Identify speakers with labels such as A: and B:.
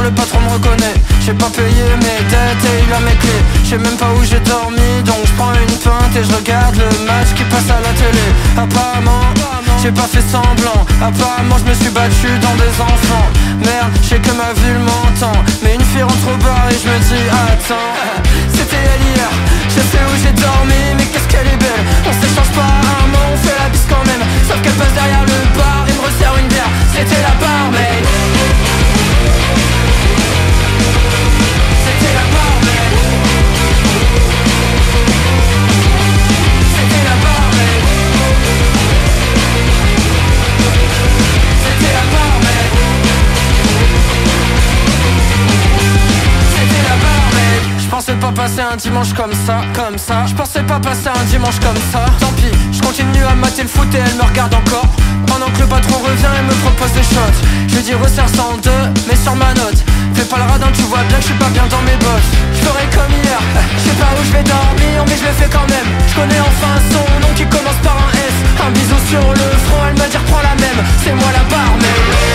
A: le patron me reconnaît. J'ai pas payé mes dettes et il a mes clés. Je sais même pas où j'ai dormi, donc je prends une pinte et je regarde le match qui passe à la télé. Apparemment, j'ai pas fait semblant. Apparemment je me suis battu dans des enfants. Merde, je sais que ma ville m'entend. Mais une fille rentre au bar et je me dis attends, c'était elle hier. Je sais où j'ai dormi, mais qu'est-ce qu'elle est belle. On s'échange pas un mot, on fait la bise quand même. Sauf qu'elle passe derrière le bar et me resserre une bière. C'était la barmaid. C'était la barmaid. C'était la barmaid. C'était la barmaid. C'était la barmaid. Je pensais pas passer un dimanche comme ça. Je pensais pas passer un dimanche comme ça. Tant pis, je continue à mater le foot et elle me regarde encore. Pendant que le patron revient et me propose des shots. Je lui dis resserre 102, mais sur ma note. Fais pas le radin, tu vois bien que je suis pas bien dans mes bottes. Je ferai comme hier, je sais pas où je vais dormir, mais je le fais quand même. Je connais enfin son nom qui commence par un S. Un bisou sur le front, elle m'a dit reprends la même. C'est moi la barmaid.